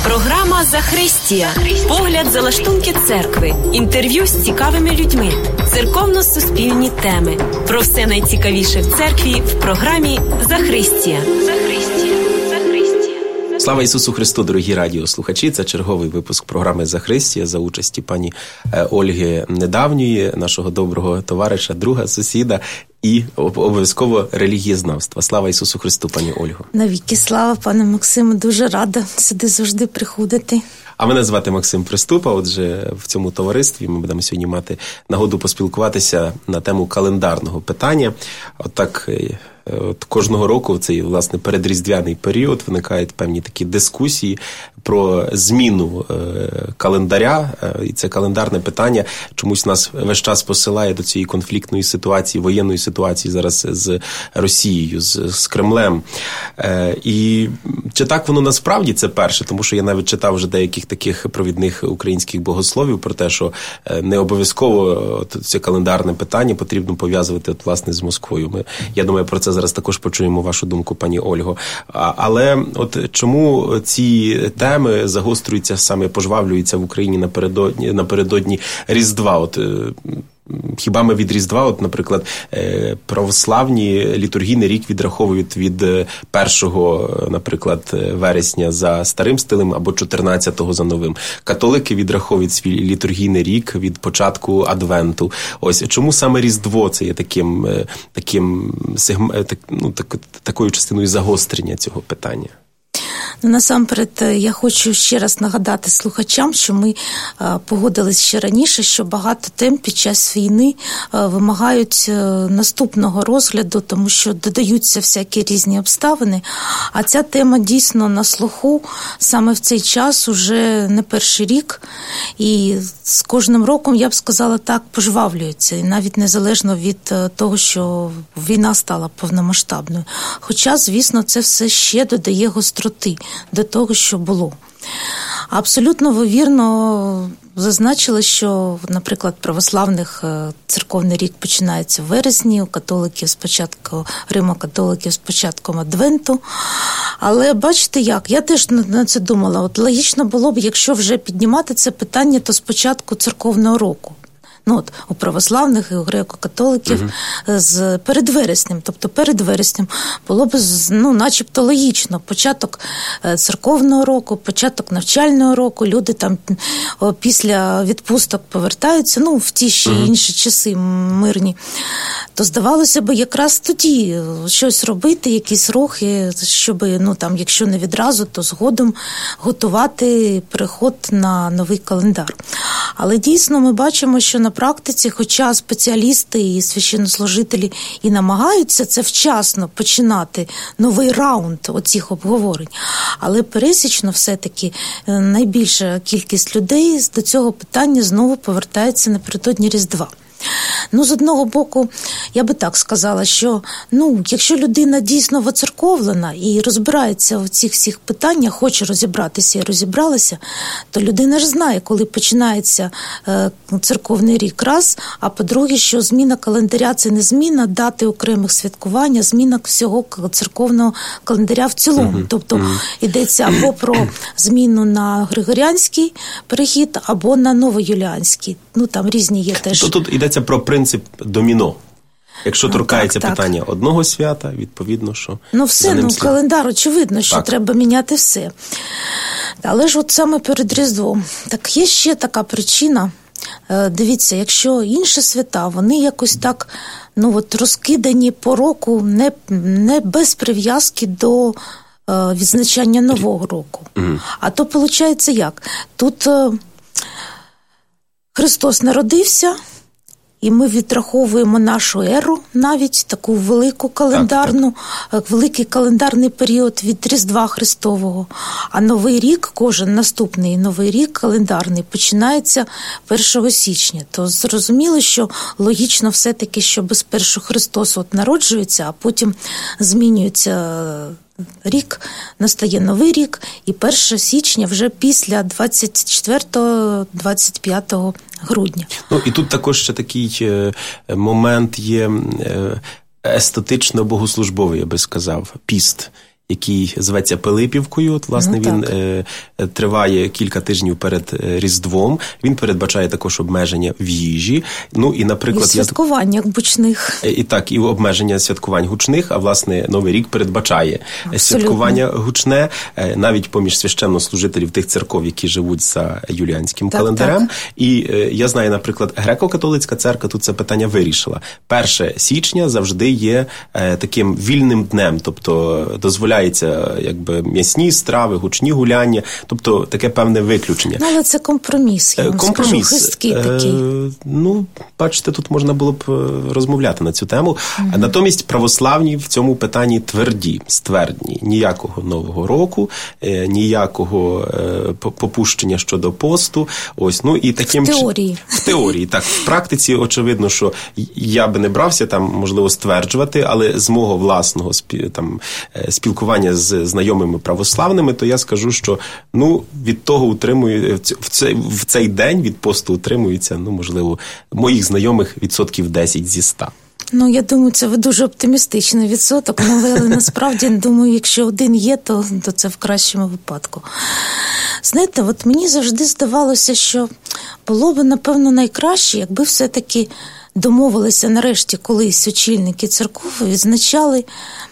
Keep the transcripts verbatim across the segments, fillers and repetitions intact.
Програма «Захристія». Погляд за лаштунки церкви. Інтерв'ю з цікавими людьми. Церковно-суспільні теми. Про все найцікавіше в церкві в програмі «Захристія». Захристія. Захристія. Слава Ісусу Христу, дорогі радіослухачі! Це черговий випуск програми «Захристія» за участі пані Ольги Недавньої, нашого доброго товариша, друга, сусіда і обов'язково релігієзнавства. Слава Ісусу Христу, пані Ольго! Навіки слава, пане Максиме, дуже рада сюди завжди приходити. А мене звати Максим Приступа. Отже, в цьому товаристві ми будемо сьогодні мати нагоду поспілкуватися на тему календарного питання. Отак, от кожного року в цей, власне, передріздвяний період виникають певні такі дискусії про зміну е, календаря. І це календарне питання чомусь нас весь час посилає до цієї конфліктної ситуації, воєнної ситуації зараз з Росією, з, з Кремлем. Е, і чи так воно насправді, це перше, тому що я навіть читав вже деяких таких провідних українських богословів про те, що не обов'язково це календарне питання потрібно пов'язувати от, власне, з Москвою. Ми, я думаю, про це зараз також почуємо вашу думку, пані Ольго. А, але от чому ці теми загострюються, саме пожвавлюються в Україні напередодні, напередодні Різдва? От хіба ми від Різдва, от, наприклад, православні літургійний рік відраховують від першого, наприклад, вересня за старим стилем або чотирнадцятого за новим. Католики відраховують свій літургійний рік від початку Адвенту. Ось чому саме Різдво це є таким, таким так, ну, так, такою частиною загострення цього питання? Ну, насамперед, я хочу ще раз нагадати слухачам, що ми а, погодились ще раніше, що багато тем під час війни а, вимагають а, наступного розгляду, тому що додаються всякі різні обставини, а ця тема дійсно на слуху саме в цей час уже не перший рік, і з кожним роком, я б сказала так, пожвавлюється, і навіть незалежно від а, того, що війна стала повномасштабною. Хоча, звісно, це все ще додає гостроти до того, що було. Абсолютно ви вірно зазначили, що, наприклад, православних церковний рік починається в вересні, у католиків спочатку, римо-католиків з початком Адвенту. Але бачите як, я теж на це думала, от логічно було б, якщо вже піднімати це питання, то спочатку церковного року. Ну, от, у православних і у греко-католиків uh-huh. з перед вереснем, тобто перед вереснем було б, ну, начебто логічно. Початок церковного року, початок навчального року, люди там о, після відпусток повертаються, ну, в ті ще uh-huh. інші часи мирні. То здавалося б, якраз тоді щось робити, якісь рухи, щоб, ну, там, якщо не відразу, то згодом готувати переход на новий календар. Але дійсно ми бачимо, що на практиці, хоча спеціалісти і священнослужителі і намагаються це вчасно починати новий раунд оцих обговорень, але пересічно все-таки найбільша кількість людей до цього питання знову повертається напередодні Різдва. Ну, з одного боку, я би так сказала, що, ну, якщо людина дійсно воцерковлена і розбирається в цих всіх питаннях, хоче розібратися і розібралася, то людина ж знає, коли починається е, церковний рік раз, а по-друге, що зміна календаря – це не зміна дати окремих святкувань, а зміна всього церковного календаря в цілому. Uh-huh. Тобто uh-huh. йдеться або про зміну на григоріанський перехід, або на новоюліанський. Ну, там різні є теж. Тут, тут йдеться про принцип доміно. Якщо торкається так, питання так. одного свята, відповідно, що... Ну все, ну слід... календар, очевидно, що так. треба міняти все. Але ж от саме перед Різдвом. Так є ще така причина. Дивіться, якщо інші свята, вони якось так, ну от розкидані по року, не, не без прив'язки до відзначання Нового року. Mm. А то, виходить, як? Тут Христос народився, і ми відраховуємо нашу еру, навіть таку велику календарну, так, так. великий календарний період від Різдва Христового. А Новий рік, кожен наступний Новий рік календарний, починається першого січня. То зрозуміло, що логічно все-таки, що без першого Христос от народжується, а потім змінюється рік, настає Новий рік, і першого січня вже після двадцять четвертого - двадцять п'ятого грудня. Ну, і тут також ще такий момент є естетично-богослужбовий, я би сказав, піст. який зветься Пилипівкою. От, власне, ну, він е, триває кілька тижнів перед Різдвом. Він передбачає також обмеження в їжі. Ну, і, наприклад, і святкування я... гучних. І так, і обмеження святкувань гучних, а, власне, Новий рік передбачає Абсолютно. святкування гучне, навіть поміж священнослужителів тих церков, які живуть за юліанським так, календарем. Так. І е, я знаю, наприклад, греко-католицька церква тут це питання вирішила. перше січня завжди є е, таким вільним днем, тобто дозволяється якби м'ясні страви, гучні гуляння, тобто таке певне виключення. Ну, але це компроміс, я вам компроміс. скажу, хисткий такий. Е, ну, бачите, тут можна було б розмовляти на цю тему. Mm-hmm. Натомість православні в цьому питанні тверді, ствердні. Ніякого Нового року, е, ніякого е, попущення щодо посту. Ось, ну, і таким в теорії. В теорії, так. В практиці, очевидно, що я би не брався там, можливо, стверджувати, але з мого власного там, спілкування з знайомими православними, то я скажу, що, ну, від того утримую, в цей, в цей день від посту утримується, ну, можливо, моїх знайомих відсотків десять зі ста. Ну, я думаю, це ви дуже оптимістичний відсоток, але насправді, думаю, якщо один є, то, то це в кращому випадку. Знаєте, от мені завжди здавалося, що було б, напевно, найкраще, якби все-таки домовилися нарешті колись очільники церков, відзначали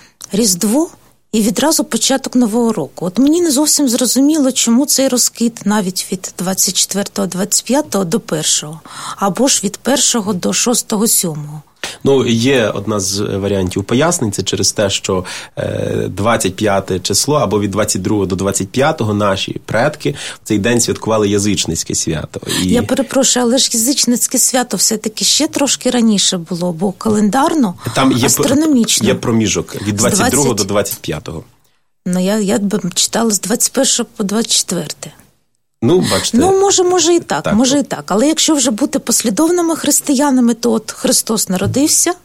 Різдво і відразу початок Нового року. От мені не зовсім зрозуміло, чому цей розкид навіть від двадцять четвертого двадцять п'ятого до першого, або ж від першого до шостого сьомого. Ну, є одна з варіантів пояснень, це через те, що двадцять п'яте число або від двадцять другого до двадцять п'ятого наші предки в цей день святкували язичницьке свято. І... Я перепрошую, але ж язичницьке свято все-таки ще трошки раніше було, бо календарно, там є, астрономічно. Є проміжок від двадцять другого до двадцять п'ятого. Ну, я, я б читала з двадцять першого по двадцять четверте. Ну, бачите. Ну, може, може і так, так, може і так. Але якщо вже бути послідовними християнами, то от Христос народився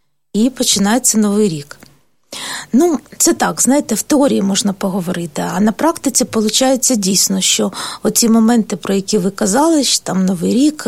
і починається Новий рік. Ну, це так, знаєте, в теорії можна поговорити, а на практиці виходить дійсно, що оці моменти, про які ви казали, що там Новий рік,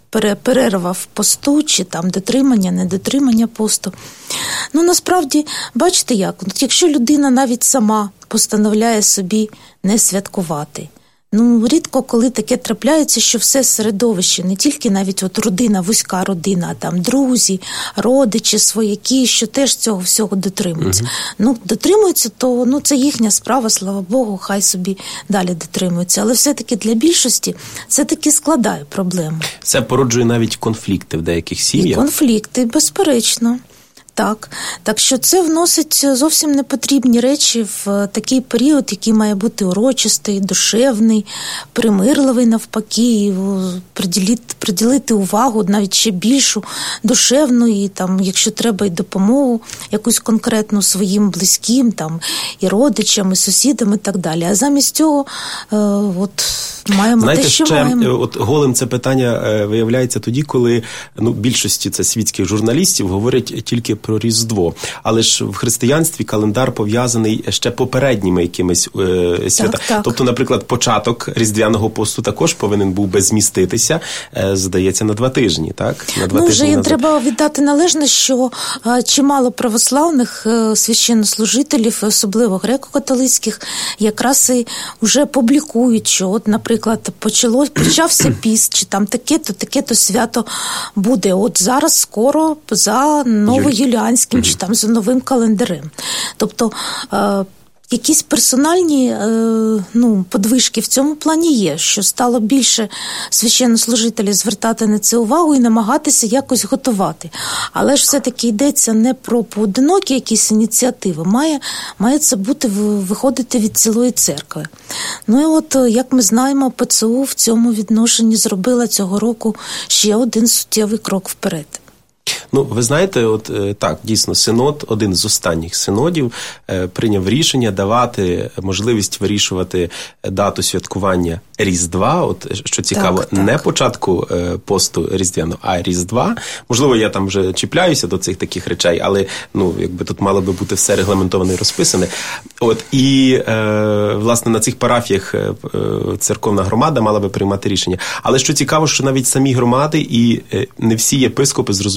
перерва в посту, чи там дотримання, недотримання посту. Ну, насправді, бачите як, якщо людина навіть сама постановляє собі не святкувати, ну, рідко коли таке трапляється, що все середовище, не тільки навіть от родина, вузька родина, а там друзі, родичі, свояки, що теж цього всього дотримуються. Угу. Ну, дотримуються, то ну, це їхня справа, слава Богу, хай собі далі дотримуються. Але все-таки для більшості це таки складає проблему. Це породжує навіть конфлікти в деяких сім'ях. І конфлікти, безперечно. Так, так що це вносить зовсім непотрібні речі в такий період, який має бути урочистий, душевний, примирливий навпаки, приділити, приділити увагу навіть ще більшу, душевну, і там, якщо треба, і допомогу якусь конкретну своїм близьким, там, і родичам, і сусідам, і так далі. А замість цього е, от, маємо Знаєте, те, що ще, маємо. От голим це питання виявляється тоді, коли ну, більшості це світських журналістів говорять тільки про Різдво. Але ж в християнстві календар пов'язаний ще попередніми якимись е, свята. Так, так. Тобто, наприклад, початок Різдвяного посту також повинен був би зміститися, е, здається, на два тижні, так? На два ну, тижні вже назад. Треба віддати належне, що е, чимало православних е, священнослужителів, особливо греко-католицьких, якраз і вже публікують, що от, наприклад, почало, почався піст, чи там таке-то, таке-то свято буде. От зараз скоро за новоюліанським, Юлі. чи там за новим календарем. Тобто е, якісь персональні е, ну, подвижки в цьому плані є, що стало більше священнослужителів звертати на це увагу і намагатися якось готувати. Але ж все-таки йдеться не про поодинокі якісь ініціативи, має, має це бути, виходити від цілої церкви. Ну і от, як ми знаємо, ПЦУ в цьому відношенні зробила цього року ще один суттєвий крок вперед. Ну, ви знаєте, от так, дійсно, синод, один з останніх синодів, прийняв рішення давати можливість вирішувати дату святкування Різдва, от, що цікаво, так, так. не початку посту Різдвяного, а Різдва. Можливо, я там вже чіпляюся до цих таких речей, але, ну, якби тут мало би бути все регламентовано і розписане. От, і, е, власне, на цих парафіях е, церковна громада мала би приймати рішення. Але що цікаво, що навіть самі громади і е, не всі єпископи зрозуміли, в чому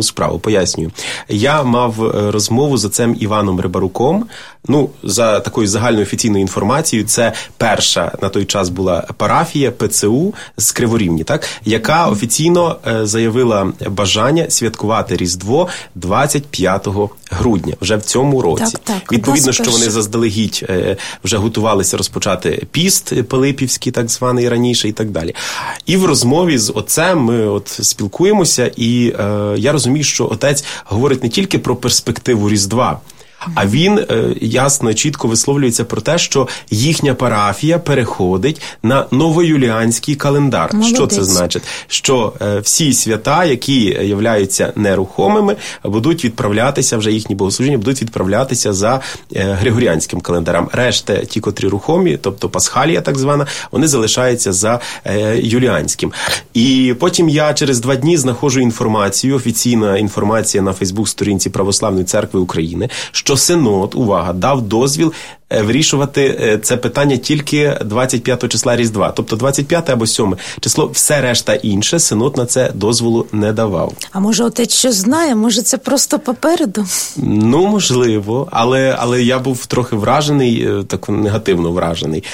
чому справа? Пояснюю. Я мав розмову з отцем Іваном Рибаруком. Ну, за такою загальною офіційною інформацією, це перша на той час була парафія ПЦУ з Криворівні, так, яка офіційно е, заявила бажання святкувати Різдво двадцять п'ятого грудня, вже в цьому році. Так, так. Відповідно, що вони заздалегідь е, вже готувалися розпочати піст Пилипівський, так званий, раніше і так далі. І в розмові з отцем ми от спілкуємося, і е, я розумію, що отець говорить не тільки про перспективу Різдва, а він е, ясно, чітко висловлюється про те, що їхня парафія переходить на новоюліанський календар. Молодець. Що це значить? Що е, всі свята, які являються нерухомими, будуть відправлятися, вже їхні богослужіння будуть відправлятися за е, григоріанським календарем. Решта, ті, котрі рухомі, тобто пасхалія так звана, вони залишаються за е, юліанським. І потім я через два дні знаходжу інформацію, офіційна інформація на Фейсбук-сторінці Православної Церкви України, що Синод, увага, дав дозвіл вирішувати це питання тільки двадцять п'ятого числа Різдва. Тобто двадцять п'яте або сьоме число, все решта інше, Синод на це дозволу не давав. А може отець що знає? Може це просто попереду? Ну, можливо, але, але я був трохи вражений, так негативно вражений,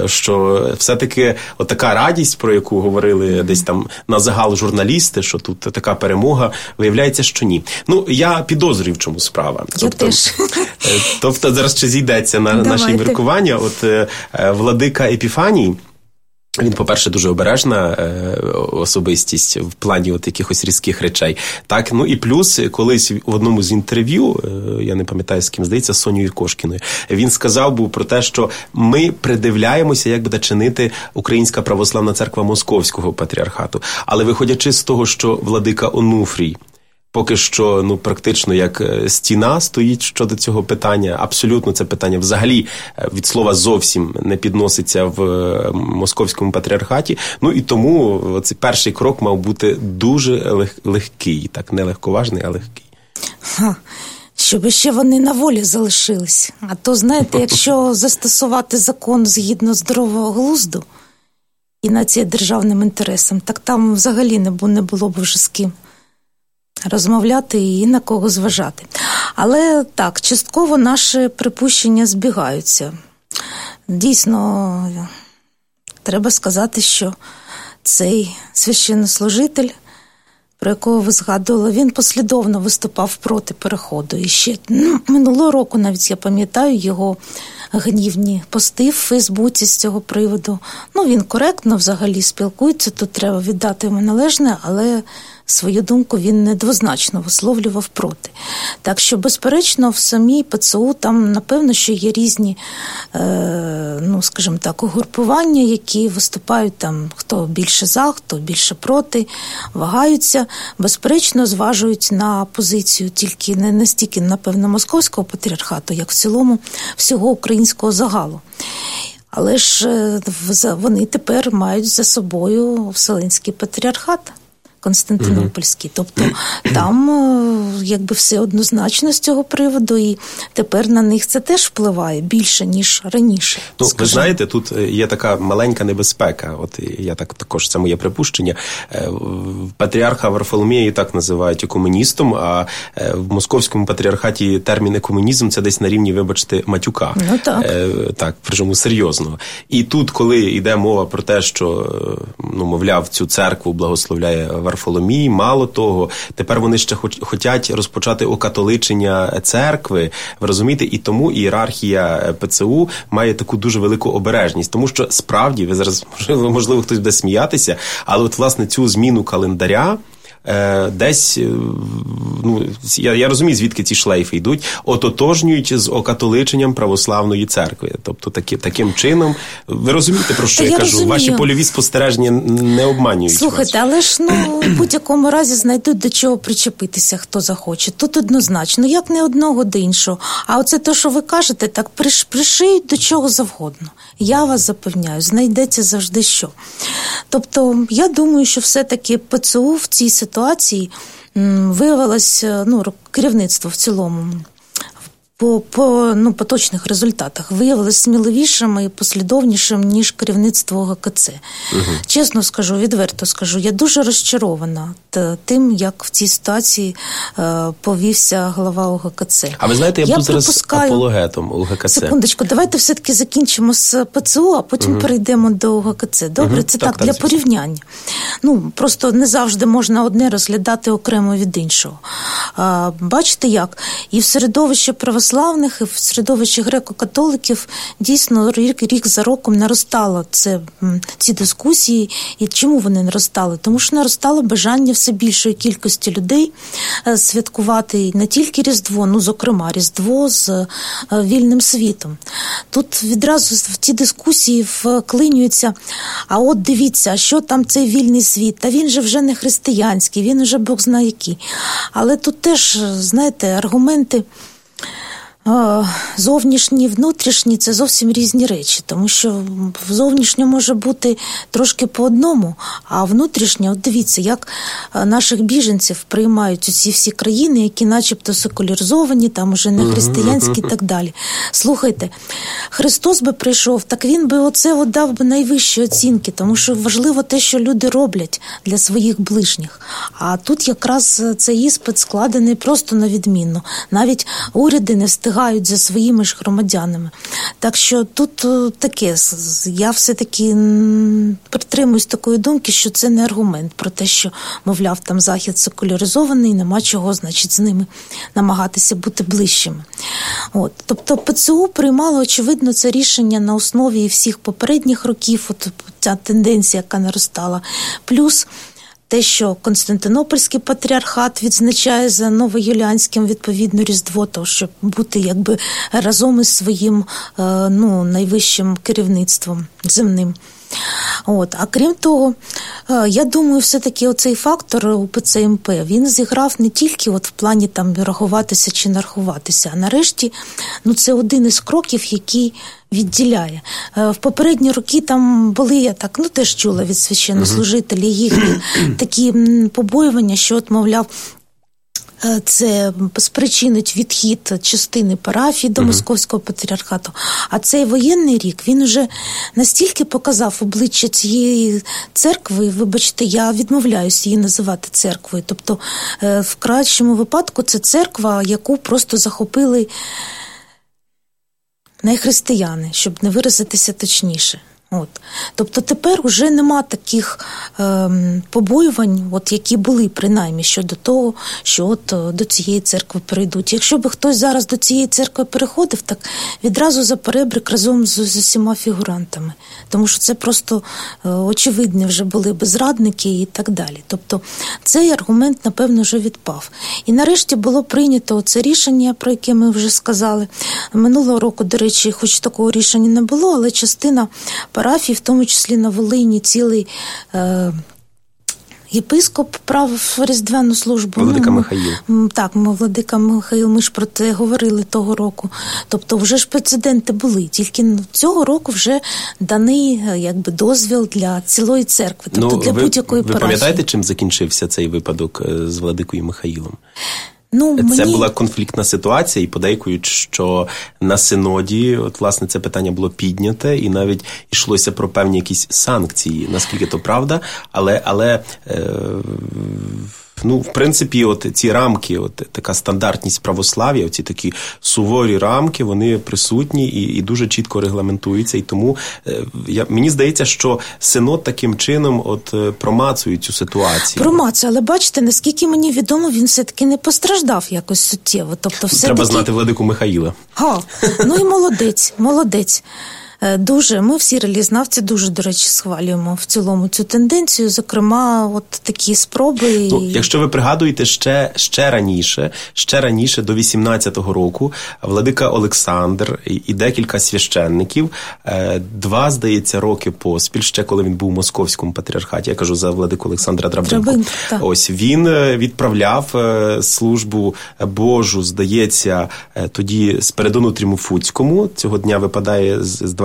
що все-таки отака радість, про яку говорили десь там на загал журналісти, що тут така перемога, виявляється, що ні. Ну, я підозрюю, в чому справа. Я тобто, теж. Тобто зараз ще зійдеться на наші міркування. От е, владика Епіфаній, він, по-перше, дуже обережна е, особистість в плані от якихось різких речей. Так, ну і плюс, колись в одному з інтерв'ю, е, я не пам'ятаю з ким, здається, з Сонією Кошкіною, він сказав був про те, що ми придивляємося, як буде чинити Українська Православна Церква Московського патріархату. Але виходячи з того, що владика Онуфрій поки що, ну, практично як стіна стоїть щодо цього питання. Абсолютно це питання взагалі від слова зовсім не підноситься в московському патріархаті. Ну і тому цей перший крок мав бути дуже лег- легкий. Так, не легковажний, а легкий. Ха. Щоб ще вони на волі залишились. А то, знаєте, якщо застосувати закон згідно здорового глузду і нація державним інтересам, так там взагалі не було, не було б вже з ким розмовляти і на кого зважати. Але так, частково наші припущення збігаються. Дійсно, треба сказати, що цей священнослужитель, про якого ви згадували, він послідовно виступав проти переходу. І ще ну, минулого року, навіть я пам'ятаю, його гнівні пости в Фейсбуці з цього приводу. Ну, він коректно взагалі спілкується, тут треба віддати йому належне, але свою думку він недвозначно висловлював проти. Так що, безперечно, в самій ПЦУ там, напевно, що є різні, е, ну, скажімо так, угрупування, які виступають там, хто більше за, хто більше проти, вагаються, безперечно, зважують на позицію тільки не настільки, напевно, московського патріархату, як в цілому всього українського загалу. Але ж вони тепер мають за собою Вселенський патріархат Константинопольський. Тобто там якби все однозначно з цього приводу, і тепер на них це теж впливає більше, ніж раніше. Ну, скажімо. Ви знаєте, тут є така маленька небезпека, от я так також, це моє припущення. Патріарха Варфоломія і так називають екуменістом, а в московському патріархаті термін екуменізм це десь на рівні, вибачте, матюка. Ну так. Так, причому серйозно. І тут, коли йде мова про те, що, ну, мовляв, цю церкву благословляє Варфоломій, мало того, тепер вони ще хочуть розпочати окатоличення церкви, ви розумієте, і тому ієрархія ПЦУ має таку дуже велику обережність, тому що справді, ви зараз, можливо, можливо хтось буде сміятися, але от, власне, цю зміну календаря десь, ну, я, я розумію, звідки ці шлейфи йдуть, ототожнюють з окатоличенням православної церкви. Тобто такі, таким чином, ви розумієте, про що Та я, я кажу? розумію. Ваші польові спостереження не обманюють. Слухайте, вас. але ж, ну, в будь-якому разі знайдуть до чого причепитися, хто захоче. Тут однозначно, як не одного до іншого. А оце те, що ви кажете, так приш, пришиють до чого завгодно. Я вас запевняю, знайдеться завжди що. Тобто, я думаю, що все-таки ПЦУ в цій ситуації виявилось, ну, керівництво в цілому по, по ну, поточних результатах виявилися сміливішими і послідовнішим, ніж керівництво ОГКЦ. Угу. Чесно скажу, відверто скажу, я дуже розчарована тим, як в цій ситуації е, повівся голова ОГКЦ. А ви знаєте, я, я буду зараз припускаю... апологетом ОГКЦ. Секундочку, давайте все-таки закінчимо з ПЦУ, а потім угу. перейдемо до ОГКЦ. Добре? Угу. Це так, так, так для звісно. порівняння. Ну, просто не завжди можна одне розглядати окремо від іншого. А, бачите як? І в середовищі православних, і в середовищі греко-католиків дійсно рік, рік за роком наростало це, ці дискусії. І чому вони наростали? Тому що наростало бажання все більшої кількості людей святкувати не тільки Різдво, ну, зокрема, Різдво з вільним світом. Тут відразу в ті дискусії вклинюються, а от дивіться, що там цей вільний світ, та він же вже не християнський, він вже Бог знає який. Але тут теж, знаєте, аргументи зовнішні і внутрішні – це зовсім різні речі, тому що зовнішнє може бути трошки по одному, а внутрішнє, от дивіться, як наших біженців приймають усі всі країни, які начебто секуляризовані, там уже не християнські і так далі. Слухайте, Христос би прийшов, так він би оце от дав би найвищі оцінки, тому що важливо те, що люди роблять для своїх ближніх. А тут якраз цей іспит складений просто на відмінно. Навіть уряди не встигають за своїми ж громадянами. Так що тут таке, я все-таки притримуюсь такої думки, що це не аргумент про те, що, мовляв, там Захід секуляризований, нема чого, значить, з ними намагатися бути ближчими. От. Тобто ПЦУ приймало, очевидно, це рішення на основі всіх попередніх років, от ця тенденція, яка наростала. Плюс те, що Константинопольський патріархат відзначає за новоюліанським відповідно Різдво, то щоб бути якби разом із своїм ну, найвищим керівництвом земним. От. А крім того, я думаю, все-таки оцей фактор УПЦ МП, він зіграв не тільки от в плані там рахуватися чи не рахуватися, а нарешті ну, це один із кроків, який відділяє. В попередні роки там були, я так, ну теж чула від священнослужителів їхні такі побоювання, що от, мовляв, це спричинить відхід частини парафії до Московського патріархату. А цей воєнний рік, він уже настільки показав обличчя цієї церкви, вибачте, я відмовляюся її називати церквою. Тобто, в кращому випадку, це церква, яку просто захопили нехристияни, щоб не виразитися точніше. От. Тобто тепер уже нема таких е, побоювань, от, які були принаймні щодо того, що от до цієї церкви перейдуть. Якщо б хтось зараз до цієї церкви переходив, так відразу за перебрик разом з, з усіма фігурантами. Тому що це просто е, очевидні вже були безрадники і так далі. Тобто цей аргумент, напевно, вже відпав. І нарешті було прийнято це рішення, про яке ми вже сказали. Минулого року, до речі, хоч такого рішення не було, але частина парафії, в тому числі на Волині, цілий е, єпископ правив різдвяну службу. Владика Михаїл. Так, ми, Владика Михаїл, ми ж про це говорили того року. Тобто вже ж прецеденти були, тільки цього року вже даний якби дозвіл для цілої церкви, тобто ну, для ви, будь-якої ви парафії. Ви пам'ятаєте, чим закінчився цей випадок з Владикою Михаїлом? Ну, це мені... була конфліктна ситуація, і подейкують, що на синоді, от, власне, це питання було підняте, і навіть йшлося про певні якісь санкції, наскільки то правда, але, але е, ну, в принципі, от ці рамки, от така стандартність православ'я, оці такі суворі рамки, вони присутні і, і дуже чітко регламентуються, і тому е, я, мені здається, що синод таким чином от промацує цю ситуацію. Промацує, але бачите, наскільки мені відомо, він все-таки не постраждав якось суттєво. Тобто, все Треба таки... знати Владику Михаїла. Га, ну і молодець, молодець. Дуже, ми всі релігієзнавці дуже, до речі, схвалюємо в цілому цю тенденцію, зокрема, от такі спроби. Ну, якщо ви пригадуєте, ще, ще раніше, ще раніше, до вісімнадцятого року, владика Олександр і, і декілька священників, два, здається, роки поспіль, ще коли він був у Московському патріархаті, я кажу за владику Олександра Драбинку, Драбинку, ось, він відправляв службу Божу, здається, тоді Спиридону Трімофуцькому, цього дня випадає з двадцять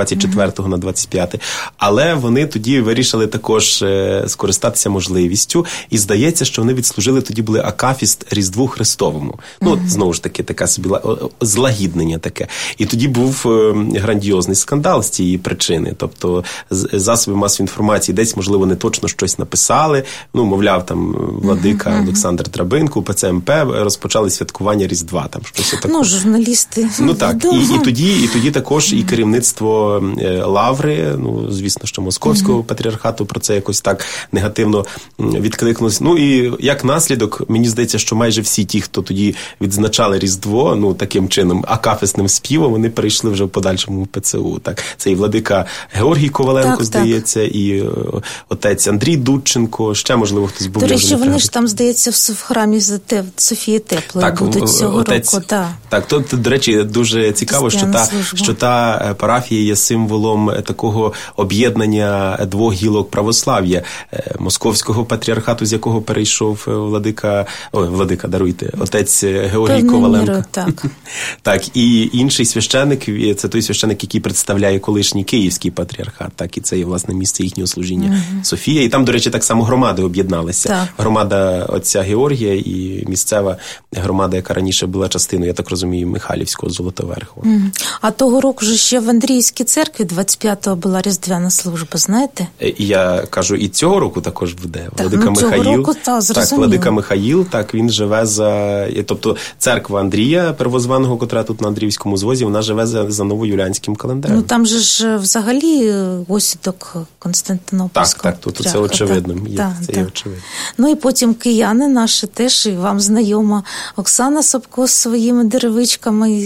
двадцять четвертого на двадцять п'яте. Але вони тоді вирішили також скористатися можливістю, і здається, що вони відслужили, тоді були акафіст Різдву Христовому. Ну, от, знову ж таки, така собі злагіднення таке. І тоді був грандіозний скандал з цієї причини. Тобто засоби масової інформації десь, можливо, не точно щось написали. Ну, мовляв, там владика uh-huh. Олександр Драбинко, ПЦМП розпочали святкування Різдва. Там щось таке. Ну, журналісти. Ну, так. І, і, тоді, і тоді також і керівництво Лаври, ну, звісно, що Московського uh-huh. патріархату про це якось так негативно відкликнулось. Ну, і як наслідок, мені здається, що майже всі ті, хто тоді відзначали Різдво, ну, таким чином, акафисним співом, вони перейшли вже в подальшому в ПЦУ. Так. Це і владика Георгій Коваленко, так, здається, так. і отець Андрій Дудченко, ще, можливо, хтось був. До речі, вони ж там, здається, в храмі Софії Теплої так, будуть цього отець, року. Да. Так, то, до речі, дуже цікаво, що та, що та парафія є символом такого об'єднання двох гілок православ'я. Московського патріархату, з якого перейшов владика, ой, владика, даруйте, отець Георгій Певною Коваленко. Мірою, так. Так, і інший священик, це той священик, який представляє колишній Київський патріархат, так, і це є, власне, місце їхнього служіння угу. Софія. І там, до речі, так само громади об'єдналися. Так. Громада отця Георгія і місцева громада, яка раніше була частиною, я так розумію, Михайлівського Золотоверхова. Угу. А того року ж ще в Андріївській церкві двадцять п'ятого була Різдвяна служба, знаєте? І я кажу, і цього року також буде. Так, Владика ну, Михаїл. Року, та, так, Владика Михаїл, так, він живе за... Тобто церква Андрія Первозваного, котра тут на Андріївському звозі, вона живе за, за новоюліанським календарем. Ну, там же ж взагалі осідок Константинопольського Так, так, тут це очевидно. Так, є, так, це так. є очевидно. Ну, і потім кияни наші теж, і вам знайома Оксана Собко з своїми деревичками,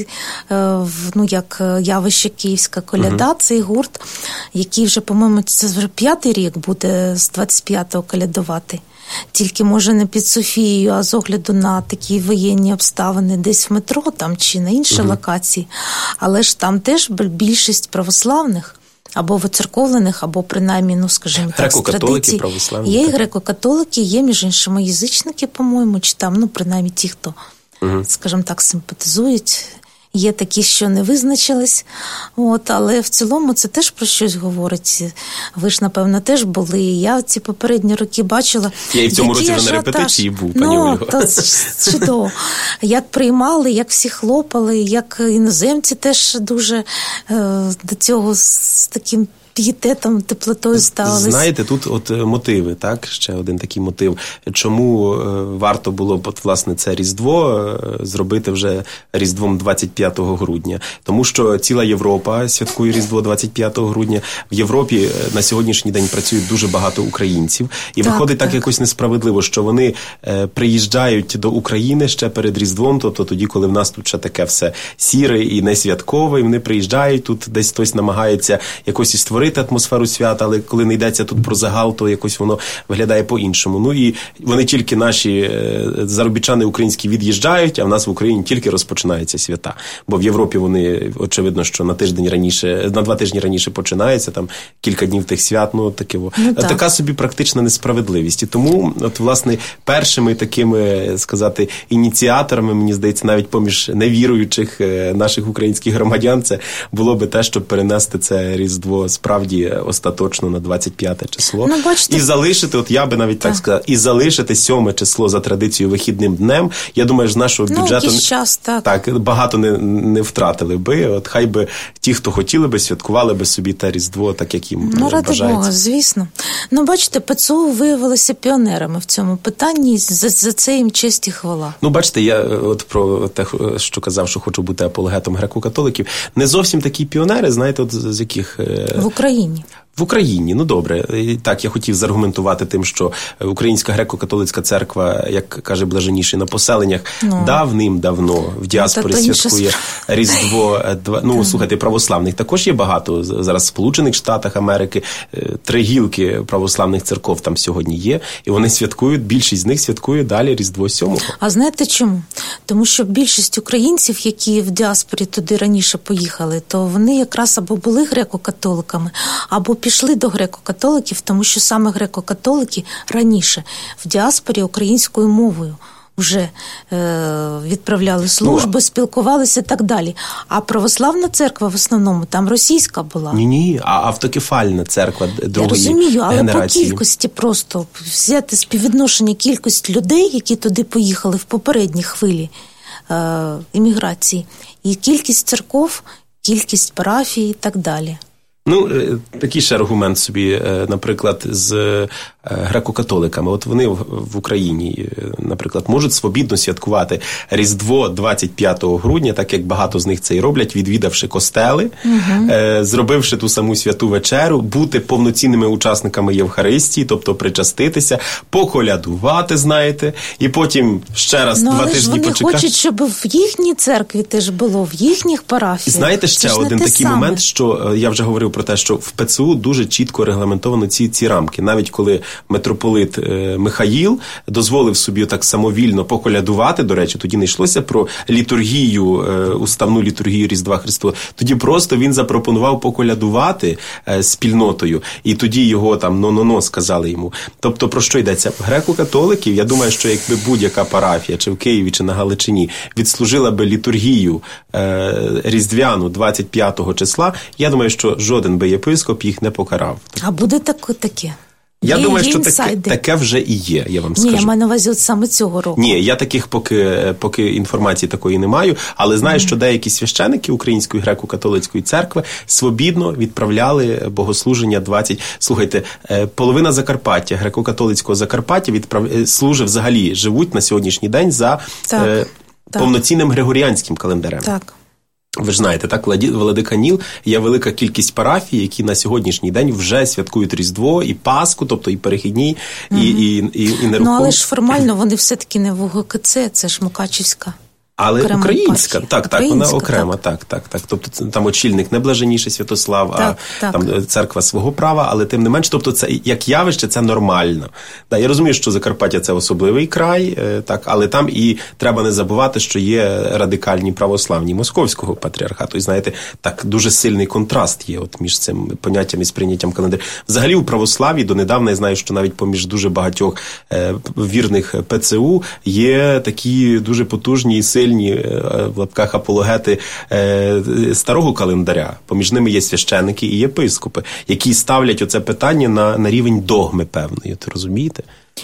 ну, як явище Київська коляда, угу. цей гурт, який вже, по-моєму, це вже п'ятий рік буде з двадцять п'ятого колядувати. Тільки, може, не під Софією, а з огляду на такі воєнні обставини десь в метро там чи на інші угу. локації. Але ж там теж більшість православних, або воцерковлених, або принаймні, ну, скажімо так, з традицій. Є і греко-католики, є, між іншими, язичники, по-моєму, чи там, ну, принаймні ті, хто, угу. скажімо так, симпатизують. Є такі, що не визначились, от, але в цілому це теж про щось говорить. Ви ж, напевно, теж були. Я ці попередні роки бачила. Я і в цьому році вже на репетиції був, пані ну, Ольго. То чудово. Як приймали, як всі хлопали, як іноземці теж дуже е, до цього з таким пієтетом, теплотою ставились. Знаєте, тут от мотиви, так? Ще один такий мотив. Чому варто було б, от, власне, це Різдво зробити вже Різдвом двадцять п'ятого грудня? Тому що ціла Європа святкує Різдво двадцять п'ятого грудня. В Європі на сьогоднішній день працюють дуже багато українців. І так, виходить так, так якось несправедливо, що вони е, приїжджають до України ще перед Різдвом, тобто тоді, коли в нас тут ще таке все сіре і не святкове, і вони приїжджають, тут десь хтось намагається якось і створити атмосферу свята, але коли не йдеться тут про загал, то якось воно виглядає по-іншому. Ну і вони тільки, наші заробітчани українські, від'їжджають, а в нас в Україні тільки розпочинаються свята. Бо в Європі вони, очевидно, що на тиждень раніше, на два тижні раніше починається, там кілька днів тих свят, ну таке. Ну, так. Така собі практична несправедливість. І тому, от, власне, першими такими, сказати, ініціаторами, мені здається, навіть поміж невіруючих наших українських громадян, це було би те, щоб перенести це Різдво справді остаточно на двадцять п'яте число. Ну, бачите, і залишити, от я би навіть так, так сказав, і залишити сьоме число за традицією вихідним днем. Я думаю, з нашого ну, бюджету час, так. Так, багато не, не втратили би. От хай би ті, хто хотіли би, святкували би собі те Різдво, так як їм ну, бажається. Ну, ради Бога, звісно. Ну, бачите, ПЦУ виявилися піонерами в цьому питанні, за, за це їм честь і хвала. Ну, бачите, я от про те, що казав, що хочу бути апологетом греко-католиків, не зовсім такі піонери, знаєте, от з яких... В Україні. В Україні, ну добре. Так, я хотів зааргументувати тим, що Українська греко-католицька церква, як каже Блаженніший, на поселеннях ну. давним-давно в діаспорі ну, святкує Різдво. Ну, слухайте, православних також є багато. Зараз в Сполучених Штатах Америки три гілки православних церков там сьогодні є, і вони святкують, більшість з них святкує далі Різдво сьомого. А знаєте чому? Тому що більшість українців, які в діаспорі туди раніше поїхали, то вони якраз або були греко-католиками, або пішли до греко-католиків, тому що саме греко-католики раніше в діаспорі українською мовою вже е, відправляли служби, ну, спілкувалися і так далі. А православна церква в основному там російська була. Ні-ні, а автокефальна церква другої генерації. Я розумію, але генерації. По кількості просто взяти співвідношення кількості людей, які туди поїхали в попередній хвилі е, імміграції, і кількість церков, кількість парафій і так далі. Ну, такий ще аргумент собі, наприклад, з греко-католиками. От вони в Україні, наприклад, можуть свобідно святкувати Різдво двадцять п'ятого грудня, так як багато з них це і роблять, відвідавши костели, угу. зробивши ту саму святу вечеру, бути повноцінними учасниками Євхаристії, тобто причаститися, поколядувати, знаєте, і потім ще раз ну, два тижні почекати. Але ж вони хочуть, щоб в їхній церкві теж було, в їхніх парафіях. Знаєте, ще один такий саме. момент, що я вже говорив про те, що в ПЦУ дуже чітко регламентовано ці, ці рамки. Навіть коли митрополит е, Михаїл дозволив собі так самовільно поколядувати, до речі, тоді не йшлося про літургію, е, уставну літургію Різдва Христового, тоді просто він запропонував поколядувати е, спільнотою, і тоді його там но-но-но сказали йому. Тобто, про що йдеться? Греко-католиків, я думаю, що якби будь-яка парафія, чи в Києві, чи на Галичині, відслужила би літургію е, різдвяну двадцять п'ятого числа, я думаю, що жоден би єпископ їх не покарав. А буде так, таке? Я є, думаю, є що таке, таке вже і є, я вам Ні, скажу. Ні, я маю на увазі от саме цього року. Ні, я таких поки, поки інформації такої не маю, але знаю, mm. що деякі священики Української греко-католицької церкви свобідно відправляли богослуження двадцять... Слухайте, половина Закарпаття, греко-католицького Закарпаття відправ... служить взагалі, живуть на сьогоднішній день за так, е... так. повноцінним григоріанським календарем. Так. Ви ж знаєте, так, Владика Ніл, є велика кількість парафій, які на сьогоднішній день вже святкують Різдво і Пасху, тобто і перехідні, угу. і, і, і, і нерухомі. Ну, але ж формально вони все-таки не в УГКЦ, це ж Мукачівська. Але окрема українська, так, українська, так, вона окрема, так, так, так. Тобто там очільник не Блаженніший Святослав, так, а так. там церква свого права, але тим не менш, тобто це як явище, це нормально. Да, я розумію, що Закарпаття це особливий край, так, але там і треба не забувати, що є радикальні православні Московського патріархату. І знаєте, так дуже сильний контраст є от між цим поняттям і сприйняттям календаря. Взагалі у православі донедавна, я знаю, що навіть поміж дуже багатьох е, вірних ПЦУ є такі дуже потужні і сильні в лапках апологети е, старого календаря. Поміж ними є священики і єпископи, які ставлять оце питання на, на рівень догми певної. Ти розумієте?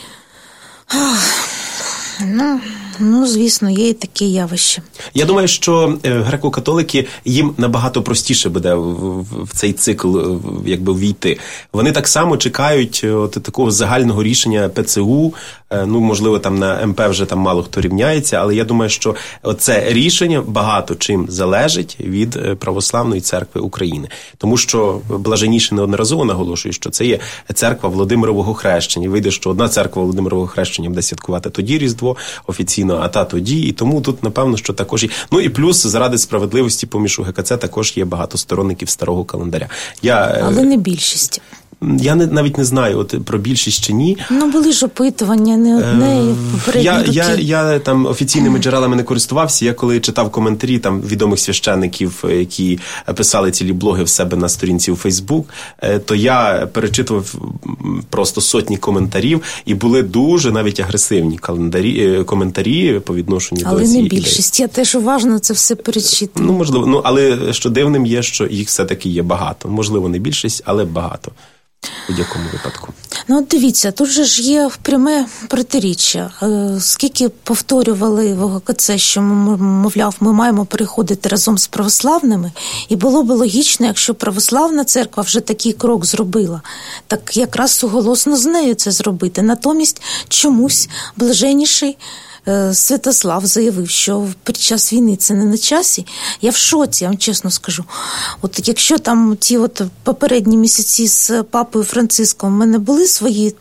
Ну, ну, звісно, є і таке явище. Я думаю, що греко-католики, їм набагато простіше буде в, в цей цикл якби ввійти. Вони так само чекають от такого загального рішення ПЦУ. Ну, можливо, там на ем пе вже там мало хто рівняється, але я думаю, що це рішення багато чим залежить від Православної церкви України. Тому що Блаженніший неодноразово наголошує, що це є церква Володимирового хрещення. Вийде, що одна церква Володимирового хрещення буде святкувати тоді Різдво офіційно, а та тоді. І тому тут, напевно, що також є. Ну і плюс, заради справедливості, поміж УГКЦ також є багато сторонників старого календаря. Я... Але не більшість. Я не, навіть не знаю, от про більшість чи ні. Ну, були ж опитування, не одне, е, я, я, я там офіційними джерелами не користувався. Я коли читав коментарі там відомих священників, які писали цілі блоги в себе на сторінці у Фейсбук, то я перечитував просто сотні коментарів, і були дуже навіть агресивні календарі, коментарі по відношенню але до цієї ідеї. Але не більшість. Я теж уважно це все перечитую. Ну, можливо. Ну, але що дивним є, що їх все-таки є багато. Можливо, не більшість, але багато. У будь-якому випадку. Ну, от дивіться, тут же ж є пряме протиріччя. Скільки повторювали в ОГКЦ, що, мовляв, ми маємо переходити разом з православними, і було б логічно, якщо православна церква вже такий крок зробила, так якраз суголосно з нею це зробити. Натомість чомусь Блаженніший Святослав заявив, що під час війни це не на часі. Я в шоці, я вам чесно скажу. От якщо там ті от попередні місяці з папою Франциском в мене були свої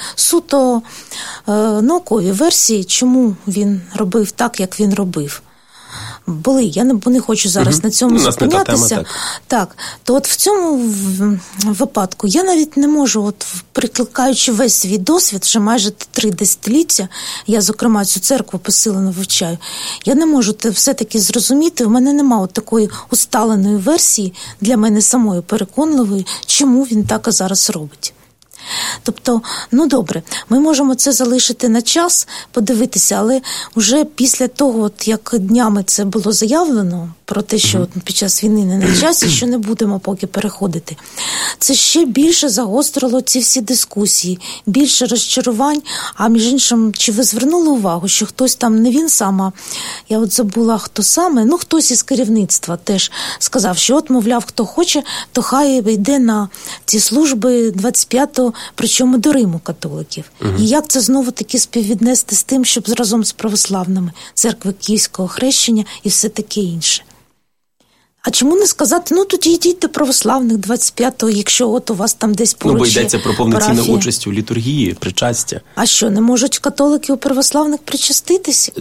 суто е, наукові версії, чому він робив так, як він робив. Були, я не, не хочу зараз угу. на цьому зупинятися. Так. так, то от в цьому випадку я навіть не можу, от прикликаючи весь свій досвід, вже майже три десятиліття, я, зокрема, цю церкву посилено вивчаю, я не можу те все-таки зрозуміти, в мене немає от такої усталеної версії, для мене самої переконливої, чому він так зараз робить. Тобто, ну добре, ми можемо це залишити на час, подивитися, але вже після того, от як днями це було заявлено, про те, що mm-hmm. під час війни не на часі, що не будемо поки переходити, це ще більше загострило ці всі дискусії, більше розчарувань. А між іншим, чи ви звернули увагу, що хтось там, не він сам, а я от забула, хто саме, ну хтось із керівництва теж сказав, що от, мовляв, хто хоче, то хай йде на ці служби двадцять п'ятого, причому до Риму католиків. Mm-hmm. І як це знову-таки співвіднести з тим, щоб разом з православними, церкви Київського хрещення і все таке інше? А чому не сказати, ну тоді йдіть до православних двадцять п'ятого, якщо от у вас там десь поруч Ну, бо йдеться про повноцінну парафія. участь у літургії, причастя. А що, не можуть католики у православних причаститися?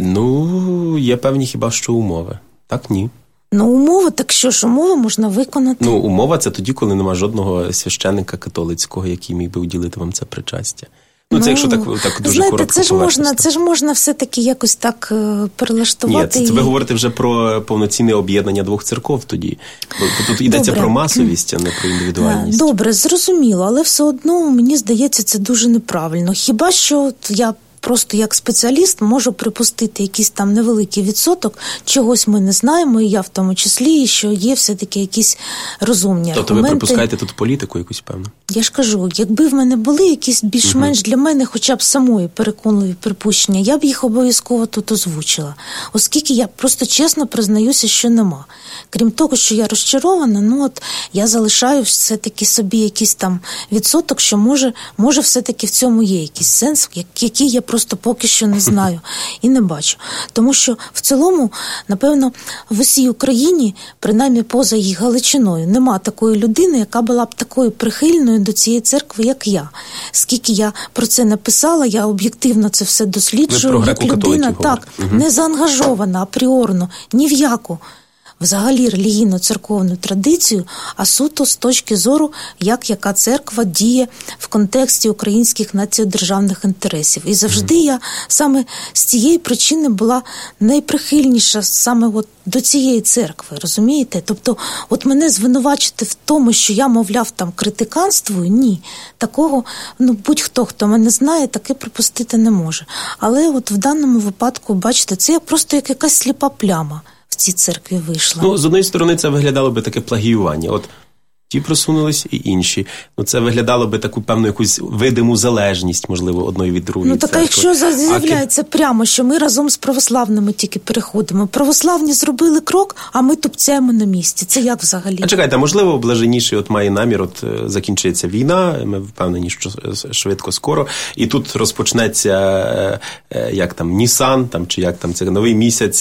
Ну, є певні хіба що умови. Так, ні. Ну, умови, так що ж, умови можна виконати. Ну, умова – це тоді, коли нема жодного священника католицького, який міг би уділити вам це причастя. Ну, це ну, якщо так, так дуже знаєте, коротко це ж поверхностно. можна, це ж можна все-таки якось так е, перелаштувати. Ні, це, і... ви говорите вже про повноцінне об'єднання двох церков тоді. Бо тут йдеться Добре. про масовість, а не про індивідуальність. Добре, зрозуміло, але все одно, мені здається, це дуже неправильно. Хіба що я просто як спеціаліст можу припустити якийсь там невеликий відсоток, чогось ми не знаємо, і я в тому числі, і що є все-таки якісь розумні тобто аргументи. ви припускаєте тут політику якусь, певно? Я ж кажу, якби в мене були якісь більш-менш для мене хоча б самої переконливі припущення, я б їх обов'язково тут озвучила. Оскільки я просто чесно признаюся, що нема. Крім того, що я розчарована, ну от я залишаю все-таки собі якийсь там відсоток, що може, може все-таки в цьому є якийсь сенс, який я просто поки що не знаю і не бачу. Тому що в цілому, напевно, в усій Україні, принаймні поза їх Галичиною, нема такої людини, яка була б такою прихильною до цієї церкви, як я. Скільки я про це написала, я об'єктивно це все досліджую, як людина, так, угу. не заангажована апріорно, ні в яку взагалі релігійно-церковну традицію, а суто з точки зору, як яка церква діє в контексті українських націодержавних інтересів. І завжди mm. я саме з цієї причини була найприхильніша саме от до цієї церкви, розумієте? Тобто, от мене звинувачити в тому, що я, мовляв, там критиканствую, ні. Такого, ну, будь-хто, хто мене знає, таке припустити не може. Але от в даному випадку, бачите, це як просто як якась сліпа пляма в цій церкві вийшла. Ну, з однієї сторони, це виглядало би таке плагіювання. От ті просунулись і інші. Ну, це виглядало би таку певну якусь видиму залежність, можливо, одної від другої. Ну, так, а якщо заявляється а... прямо, що ми разом з православними тільки переходимо. Православні зробили крок, а ми тупцяємо на місці. Це як взагалі? А чекайте, можливо, блаженніший от має намір, от закінчиться війна, ми впевнені, що швидко, скоро, і тут розпочнеться, як там, Нісан, там, чи як там, це новий місяць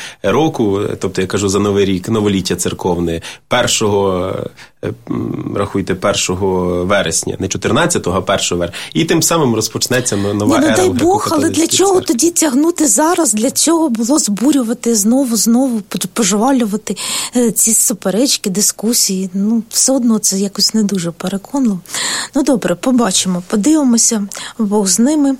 року, тобто, я кажу, за Новий рік, новоліття церковне, першого рахуйте, першого вересня, не чотирнадцятого, а першого вересня. І тим самим розпочнеться нова Ні, ера. Ну, дай Бог, але для чого церкви? Тоді тягнути зараз? Для чого було збурювати знову-знову, пожвалювати ці суперечки, дискусії? Ну, все одно це якось не дуже переконливо. Ну, добре, побачимо, подивимося, Бог з ними.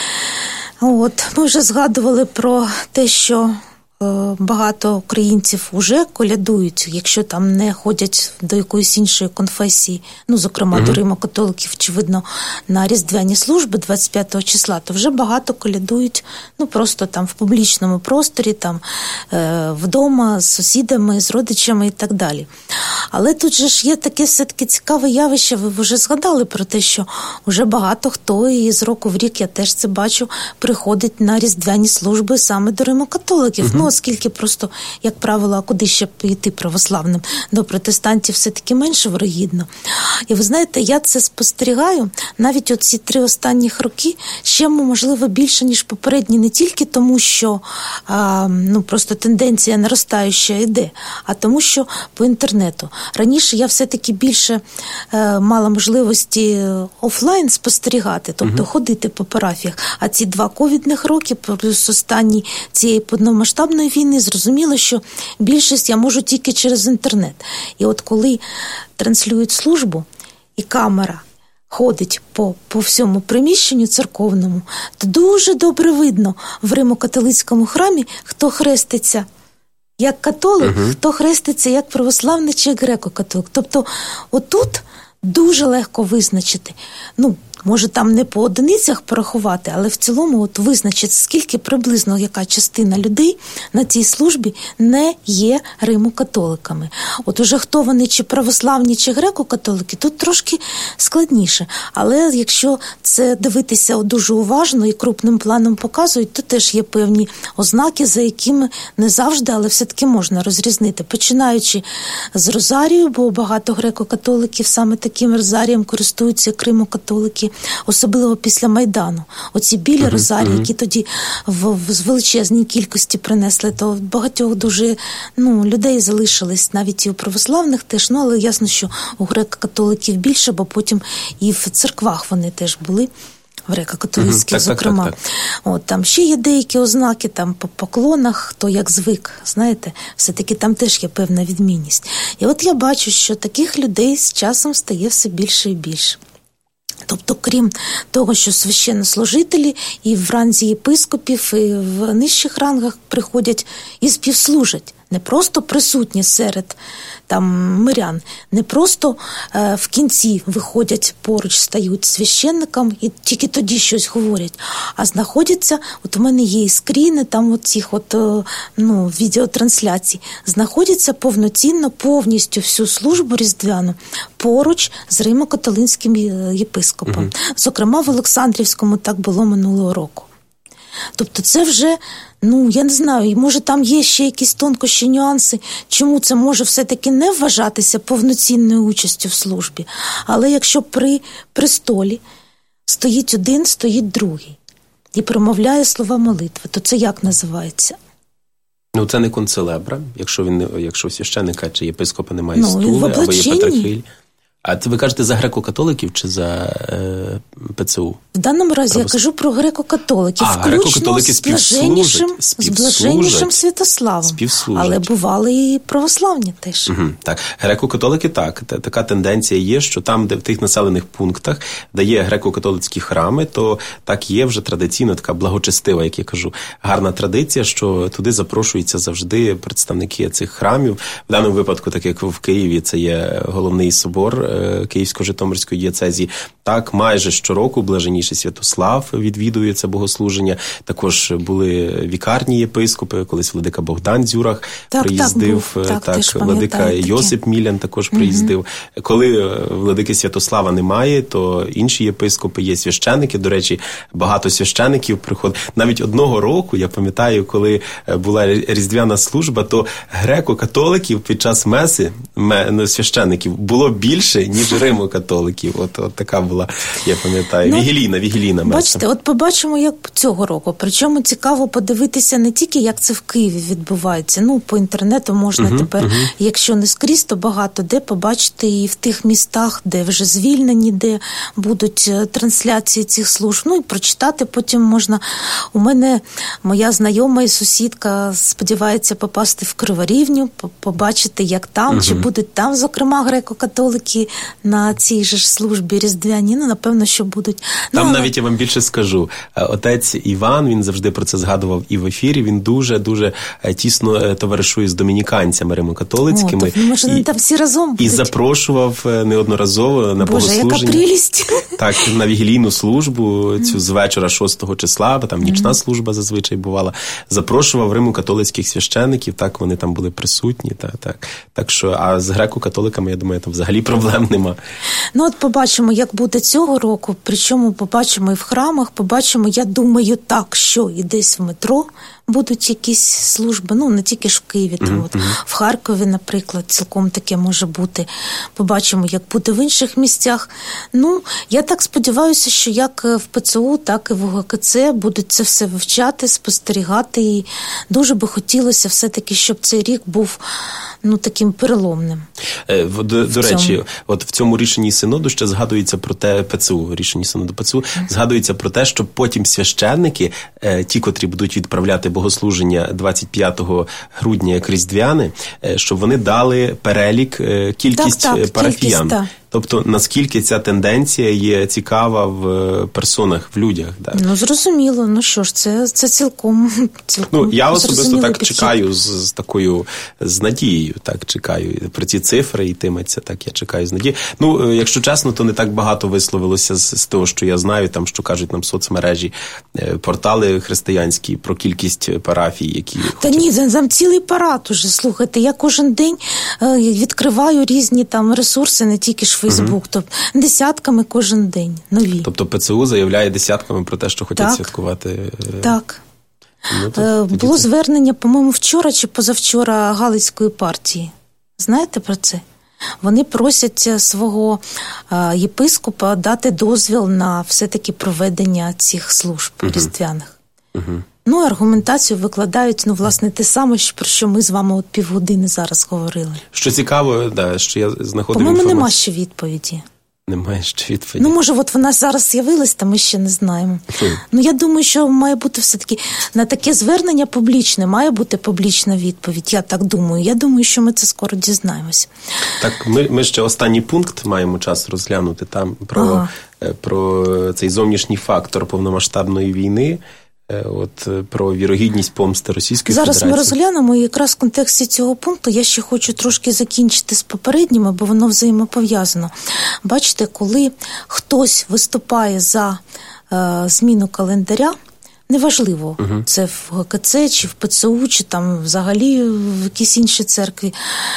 От, ми вже згадували про те, що багато українців вже колядують, якщо там не ходять до якоїсь іншої конфесії, ну, зокрема, uh-huh. до Римо-католиків, очевидно, на різдвяні служби двадцять п'ятого числа, то вже багато колядують, ну, просто там в публічному просторі, там, е, вдома, з сусідами, з родичами і так далі. Але тут же ж є таке все-таки цікаве явище, ви вже згадали про те, що вже багато хто, і з року в рік, я теж це бачу, приходить на різдвяні служби саме до Римо-католиків. Uh-huh. Ну, оскільки просто, як правило, а куди ще йти православним? До протестантів все-таки менше вирогідно. І ви знаєте, я це спостерігаю навіть оці три останніх роки ще, можливо, більше, ніж попередні, не тільки тому, що а, ну, просто тенденція наростаюча йде, а тому, що по інтернету. Раніше я все-таки більше е, мала можливості офлайн спостерігати, тобто угу. ходити по парафіях, а ці два ковідних роки, плюс останні цієї повномасштабної війни, зрозуміло, що більшість я можу тільки через інтернет. І от коли транслюють службу, і камера ходить по, по всьому приміщенню церковному, то дуже добре видно в Римо-католицькому храмі, хто хреститься як католик, uh-huh. хто хреститься як православний чи греко-католик. Тобто отут дуже легко визначити. Ну, може там не по одиницях порахувати, але в цілому от визначити, скільки приблизно яка частина людей на цій службі не є римокатоликами. От уже хто вони, чи православні, чи греко-католики, тут трошки складніше. Але якщо це дивитися дуже уважно і крупним планом показують, то теж є певні ознаки, за якими не завжди, але все-таки можна розрізнити. Починаючи з розарію, бо багато греко-католиків саме таким розарієм користуються, як римокатолики, особливо після Майдану. Оці білі uh-huh, розарії, uh-huh. які тоді в, в величезній кількості принесли, то багатьох дуже ну, людей залишились, навіть і у православних теж, ну, але ясно, що у греко-католиків більше, бо потім і в церквах вони теж були, в греко-католицьких, uh-huh, зокрема. Так, так, так. От, там ще є деякі ознаки, там по поклонах, хто як звик, знаєте, все-таки там теж є певна відмінність. І от я бачу, що таких людей з часом стає все більше і більше. Тобто, крім того, що священнослужителі і в ранзі єпископів, і в нижчих рангах приходять і співслужать. Не просто присутні серед там мирян, не просто е, в кінці виходять поруч, стають священникам і тільки тоді щось говорять, а знаходяться, от у мене є і скріни, там от цих от, е, ну, відеотрансляцій, знаходяться повноцінно, повністю всю службу різдвяну поруч з римо-католицьким єпископом. Угу. Зокрема, в Олександрівському так було минулого року. Тобто це вже, ну, я не знаю, може там є ще якісь тонкощі, нюанси, чому це може все-таки не вважатися повноцінною участю в службі. Але якщо при престолі стоїть один, стоїть другий і промовляє слова молитви, то це як називається? Ну, це не концелебра, якщо він, якщо священника чи єпископа немає ну, стули, або є патрахиль. А це ви кажете за греко-католиків чи за е, ПЦУ? В даному разі Правос... я кажу про греко-католиків, а, включно греко-католики з блаженнішим, з блаженнішим Святославом. Але бували і православні теж. Угу, так, греко-католики так. Така тенденція є, що там, де в тих населених пунктах, де є греко-католицькі храми, то так є вже традиційно така благочестива, як я кажу, гарна традиція, що туди запрошуються завжди представники цих храмів. В даному випадку, так як в Києві, це є головний собор Київсько-Житомирської дієцезії. Так, майже щороку блаженніший Святослав відвідує це богослуження. Також були вікарні єпископи, колись владика Богдан Дзюрах так, приїздив, так, так, так владика Йосип Мілян також приїздив. Угу. Коли владики Святослава немає, то інші єпископи є священники. До речі, багато священиків приходить. Навіть одного року, я пам'ятаю, коли була різдвяна служба, то греко-католиків під час меси, священиків, було більше, ніж римо-католиків. От, от така була, я пам'ятаю, ну, вігілійна, вігілійна меса. Бачите, от побачимо, як цього року. Причому цікаво подивитися не тільки, як це в Києві відбувається. Ну, по інтернету можна uh-huh, тепер, uh-huh. якщо не скрізь, то багато де побачити і в тих містах, де вже звільнені, де будуть трансляції цих служб. Ну, і прочитати потім можна. У мене моя знайома і сусідка сподівається попасти в Криворівню, побачити, як там, uh-huh. чи будуть там, зокрема, греко-католики на цій же ж службі різдвяні. Ну, напевно, що будуть. Там ну, навіть я вам більше скажу. Отець Іван, він завжди про це згадував і в ефірі, він дуже-дуже тісно товаришує з домініканцями римо-католицькими. О, то, може, і, там всі разом будуть. І запрошував неодноразово на Боже, богослуження. Яка прелість. Так, на вігілійну службу, цю з вечора шостого числа, там нічна служба зазвичай бувала. Запрошував римо-католицьких священиків, так, вони там були присутні. Так, так. Так що, а з греко-католиками, я думаю, там взагалі проблем нема. Ну, от побачимо, як буде цього року, причому побачимо і в храмах, побачимо, я думаю, так, що і десь в метро будуть якісь служби, ну, не тільки ж в Києві, там, mm-hmm. от, в Харкові, наприклад, цілком таке може бути. Побачимо, як буде в інших місцях. Ну, я так сподіваюся, що як в ПЦУ, так і в УГКЦ будуть це все вивчати, спостерігати, і дуже би хотілося все-таки, щоб цей рік був, ну, таким переломним. Е, до, до речі, от в цьому рішенні Синоду ще згадується про те, ПЦУ, рішенні Синоду ПЦУ, mm-hmm. згадується про те, що потім священники, е, ті, котрі будуть відправляти богослуження двадцять п'ятого грудня як різдвяне, щоб вони дали перелік, кількість так, так, парафіян. Кількість, Тобто, наскільки ця тенденція є цікава в персонах, в людях? Да? Ну, зрозуміло. Ну що ж, це, це цілком, цілком ну, я особисто так підхід. чекаю з, з такою, з надією, так, чекаю. Про ці цифри йтиметься, так, я чекаю з надією. Ну, якщо чесно, то не так багато висловилося з, з того, що я знаю, там, що кажуть нам соцмережі, портали християнські про кількість парафій, які... Та хочуть... ні, там цілий парад уже, слухайте. Я кожен день відкриваю різні там ресурси, не тільки ж Фейсбук, угу. тобто десятками кожен день, нові. Тобто ПЦУ заявляє десятками про те, що хочуть так. святкувати... Так. Ну, то, Було це... звернення, по-моєму, вчора чи позавчора Галицької партії. Знаєте про це? Вони просять свого е, єпископа дати дозвіл на все-таки проведення цих служб угу. різдвяних. Угу. Ну, аргументацію викладають, ну, власне, те саме, про що ми з вами от півгодини зараз говорили. Що цікаво, да, що я знаходив По-моєму, інформацію. нема ще відповіді. Немає ще відповіді. Ну, може, от вона зараз з'явилась, та ми ще не знаємо. Mm. Ну, я думаю, що має бути все-таки на таке звернення публічне, має бути публічна відповідь, я так думаю. Я думаю, що ми це скоро дізнаємося. Так, ми, ми ще останній пункт маємо час розглянути там про, ага. про цей зовнішній фактор повномасштабної війни. От про вірогідність помсти Російської Зараз Федерації. Зараз ми розглянемо, і якраз в контексті цього пункту я ще хочу трошки закінчити з попередніми, бо воно взаємопов'язано. Бачите, коли хтось виступає за е, зміну календаря, неважливо, угу. це в ГКЦ, чи в ПЦУ, чи там взагалі в якійсь іншій церкві,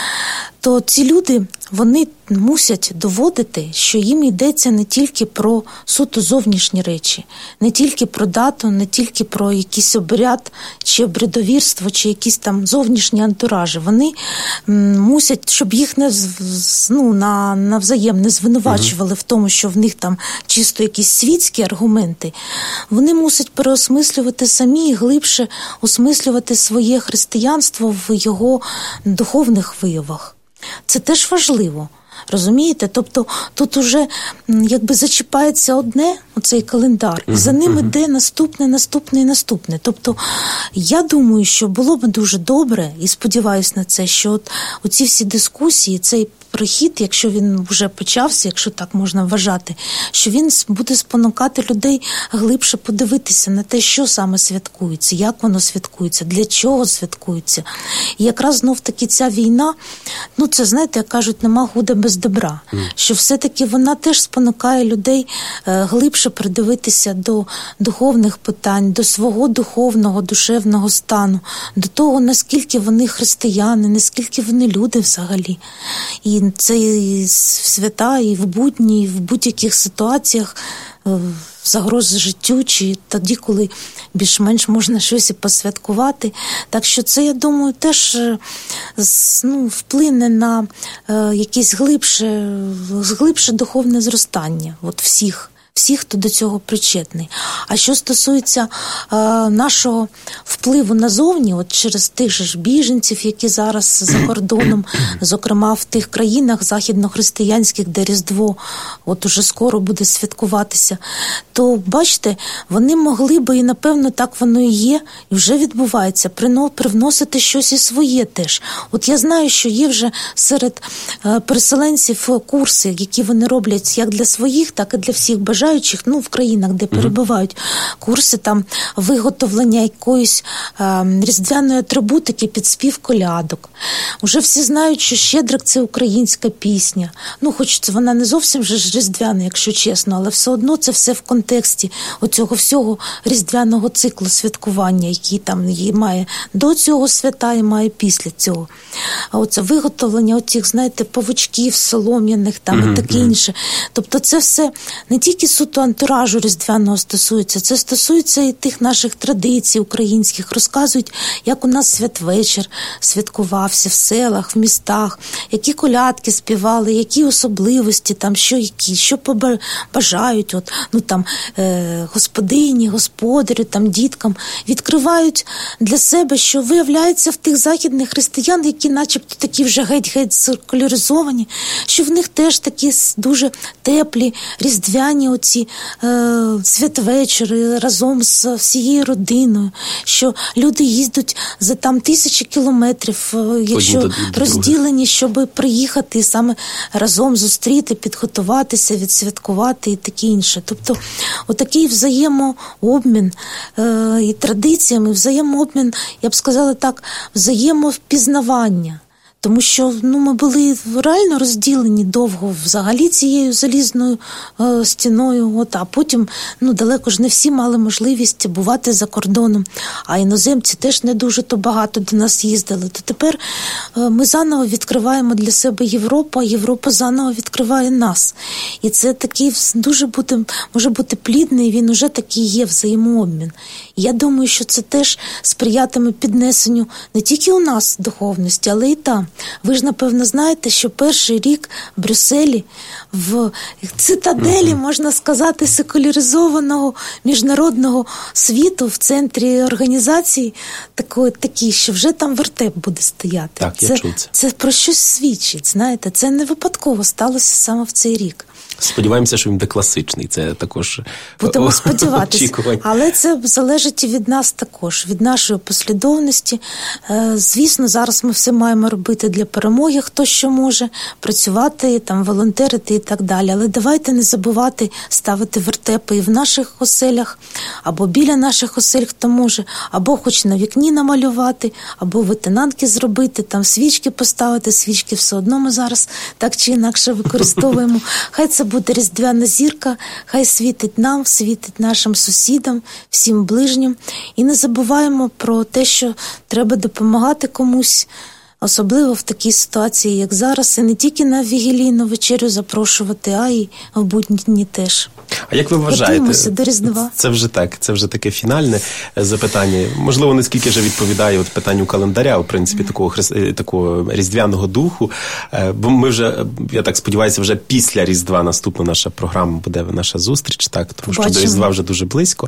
то ці люди, вони мусять доводити, що їм йдеться не тільки про суто зовнішні речі, не тільки про дату, не тільки про якийсь обряд, чи обрядовірство, чи якісь там зовнішні антуражі. Вони м, мусять, щоб їх не ну, на, навзаєм не звинувачували угу. в тому, що в них там чисто якісь світські аргументи. Вони мусять переосмислювати самі і глибше осмислювати своє християнство в його духовних виявах. Це теж важливо, розумієте? Тобто тут уже якби зачіпається одне, оцей календар, і за ним іде наступне, наступне і наступне. Тобто я думаю, що було б дуже добре, і сподіваюся на це, що от оці всі дискусії, цей прихід, якщо він вже почався, якщо так можна вважати, що він буде спонукати людей глибше подивитися на те, що саме святкується, як воно святкується, для чого святкується. І якраз знов-таки ця війна, ну це, знаєте, як кажуть, нема худа без добра, mm. що все-таки вона теж спонукає людей глибше придивитися до духовних питань, до свого духовного, душевного стану, до того, наскільки вони християни, наскільки вони люди взагалі. І це і в свята, і в будні, і в будь-яких ситуаціях загроз життю, чи тоді, коли більш-менш можна щось і посвяткувати. Так що це, я думаю, теж ну, вплине на е, якесь глибше, глибше духовне зростання от всіх. Всі, хто до цього причетний. А що стосується е, нашого впливу назовні, от через тих же ж біженців, які зараз за кордоном, зокрема в тих країнах західнохристиянських, де Різдво от уже скоро буде святкуватися, то, бачите, вони могли би, і напевно так воно і є, і вже відбувається, привносити щось і своє теж. От я знаю, що є вже серед е, переселенців курси, які вони роблять як для своїх, так і для всіх бажаючих, ну, в країнах, де перебувають, курси там виготовлення якоїсь е, різдвяної атрибутики під спів колядок. Уже всі знають, що Щедрик – це українська пісня. Ну, хоч це вона не зовсім вже ж різдвяна, якщо чесно, але все одно це все в контексті оцього всього різдвяного циклу святкування, який там має до цього свята і має після цього. А оце виготовлення оцих, знаєте, павучків солом'яних там mm-hmm. і таке інше. Тобто це все не тільки суто антуражу різдвяного стосується, це стосується і тих наших традицій українських. Розказують, як у нас святвечір святкувався в селах, в містах, які колядки співали, які особливості, там, що які, що побажають, от, ну, там, е, господині, господарю, там, діткам. Відкривають для себе, що виявляється в тих західних християн, які начебто такі вже геть-геть секуляризовані, що в них теж такі дуже теплі, різдвяні ці е, святвечори разом з всією родиною, що люди їздять за там тисячі кілометрів, якщо до, до розділені, щоб приїхати саме разом зустріти, підготуватися, відсвяткувати і таке інше. Тобто отакий взаємообмін е, і традиціями, взаємообмін, я б сказала так, взаємовпізнавання. Тому що ну, ми були реально розділені довго взагалі цією залізною е, стіною, от, а потім ну, далеко ж не всі мали можливість бувати за кордоном, а іноземці теж не дуже то багато до нас їздили. То тепер е, ми заново відкриваємо для себе Європу, а Європа заново відкриває нас. І це такий дуже буде, може бути плідний, він уже такий є взаємообмін. І я думаю, що це теж сприятиме піднесенню не тільки у нас духовності, але і там. Ви ж, напевно, знаєте, що перший рік в Брюсселі, в цитаделі, mm-hmm. можна сказати, секуляризованого міжнародного світу, в центрі організації такої, такі, що вже там вертеп буде стояти. Так, це, я чув це. Це про щось свідчить, знаєте, це не випадково сталося саме в цей рік. Сподіваємося, що він буде класичний, це також будемо сподіватися, але це залежить і від нас також, від нашої послідовності. Звісно, зараз ми все маємо робити для перемоги, хто що може, працювати, там, волонтерити і так далі. Але давайте не забувати ставити вертепи і в наших оселях, або біля наших осель, хто може, або хоч на вікні намалювати, або витинанки зробити, там свічки поставити, свічки все одно ми зараз так чи інакше використовуємо. Хай це буде різдвяна зірка, хай світить нам, світить нашим сусідам, всім ближнім. І не забуваємо про те, що треба допомагати комусь, особливо в такій ситуації, як зараз, і не тільки на вігілійну вечерю запрошувати, а й в будні дні теж. А як ви вважаєте, до Різдва. Це вже так, це вже таке фінальне запитання. Можливо, не скільки вже відповідає от питанню календаря, в принципі, такого, хри... такого різдвяного духу. Бо ми вже, я так сподіваюся, вже після Різдва наступна наша програма буде, наша зустріч, так, тому що Бачимо. До Різдва вже дуже близько.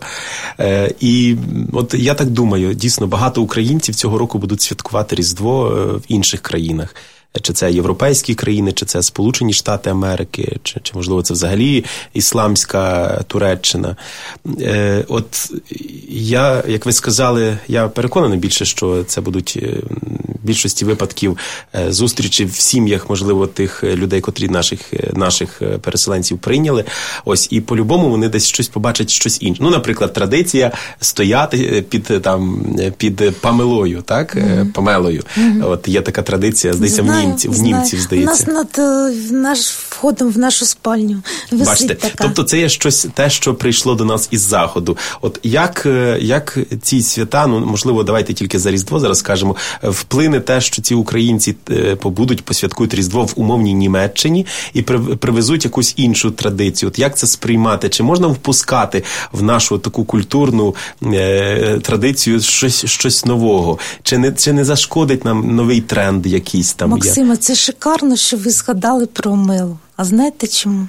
І от я так думаю, дійсно, багато українців цього року будуть святкувати Різдво в інших країнах. Чи це європейські країни, чи це Сполучені Штати Америки, чи, чи можливо, це взагалі ісламська Туреччина. Е, от я, як ви сказали, я переконаний більше, що це будуть в більшості випадків зустрічі в сім'ях, можливо, тих людей, котрі наших, наших переселенців прийняли. Ось, і по-любому вони десь щось побачать, щось інше. Ну, наприклад, традиція стояти під, там, під памелою, так? Mm-hmm. Памелою. Mm-hmm. От є така традиція, здається, в німців, в німців, здається. У нас над наш входом в нашу спальню висить. Бачите, така. Тобто це є щось, те, що прийшло до нас із Заходу. От як, як ці свята, ну, можливо, давайте тільки за Різдво зараз скажемо, вплине те, що ці українці побудуть, посвяткують Різдво в умовній Німеччині і привезуть якусь іншу традицію. От як це сприймати? Чи можна впускати в нашу таку культурну е, традицію щось, щось нового? Чи не, чи не зашкодить нам новий тренд якийсь там? Максима, це шикарно, що ви згадали про Омелу. А знаєте чому?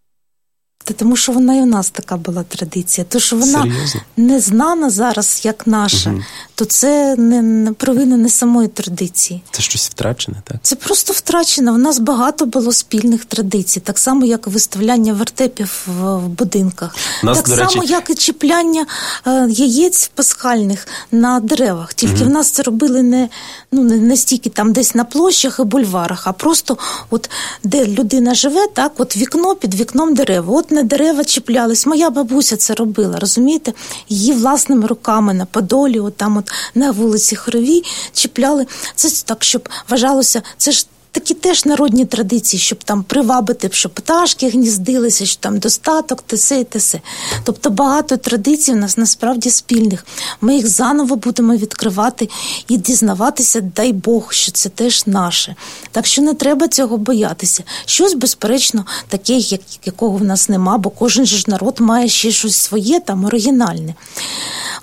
Та тому що вона і у нас така була традиція. То, що вона Серйозно? Не знана зараз, як наша, угу. то це не, не провина не самої традиції. Це щось втрачене, так? Це просто втрачено. У нас багато було спільних традицій. Так само, як виставляння вертепів в, в будинках. Нас, так само, речі... як і чіпляння е, яєць пасхальних на деревах. Тільки угу. в нас це робили не, ну, не, не стільки там десь на площах і бульварах, а просто от де людина живе, так, от вікно, під вікном дерева. От на дерева чіплялись. Моя бабуся це робила, розумієте? Її власними руками на Подолі, от там от на вулиці Хоровій чіпляли. Це так, щоб вважалося, це ж такі теж народні традиції, щоб там привабити, щоб пташки гніздилися, щоб там достаток, те-се і те-се. Тобто багато традицій у нас насправді спільних. Ми їх заново будемо відкривати і дізнаватися, дай Бог, що це теж наше. Так що не треба цього боятися. Щось, безперечно, таке, як, якого в нас нема, бо кожен же ж народ має ще щось своє, там, оригінальне.